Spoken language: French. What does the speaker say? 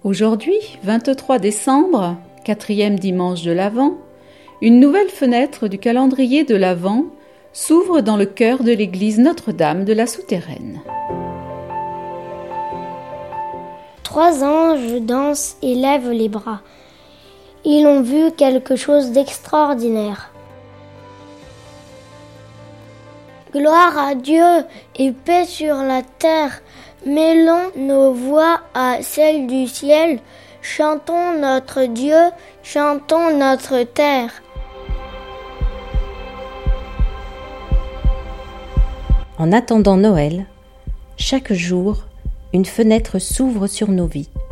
Aujourd'hui, 23 décembre, 4e dimanche de l'Avent, une nouvelle fenêtre du calendrier de l'Avent s'ouvre dans le chœur de l'église Notre-Dame de la Souterraine. 3 anges dansent et lèvent les bras. Ils ont vu quelque chose d'extraordinaire. Gloire à Dieu et paix sur la terre. Mêlons nos voix à celles du ciel. Chantons notre Dieu, chantons notre terre. En attendant Noël, chaque jour, une fenêtre s'ouvre sur nos vies.